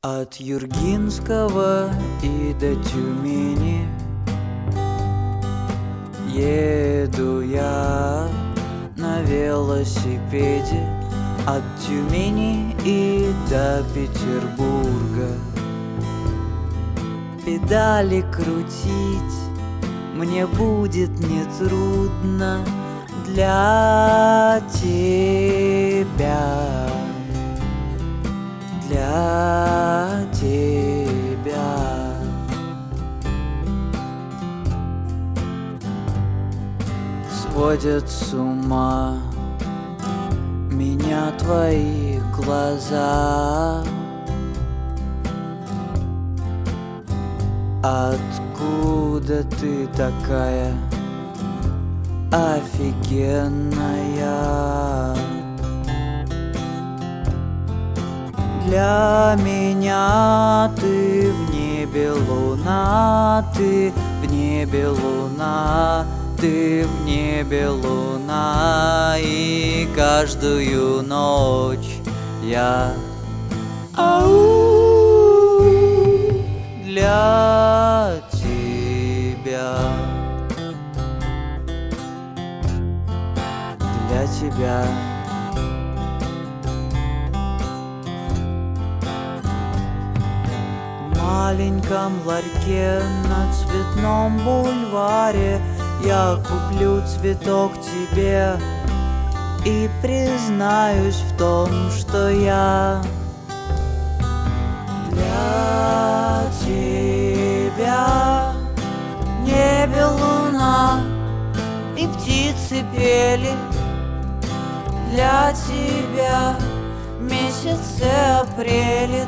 От Юргинского и до Тюмени еду я на велосипеде. От Тюмени и до Петербурга. Педали крутить мне будет нетрудно для тебя. Для тебя. Сводят с ума меня твои глаза. Откуда ты такая офигенная? Для меня ты в небе луна, ты в небе луна, ты в небе луна. И каждую ночь я для тебя. Для тебя. В маленьком ларьке на Цветном бульваре я куплю цветок тебе и признаюсь в том, что я для тебя. В небе луна и птицы пели для тебя. В месяце апреле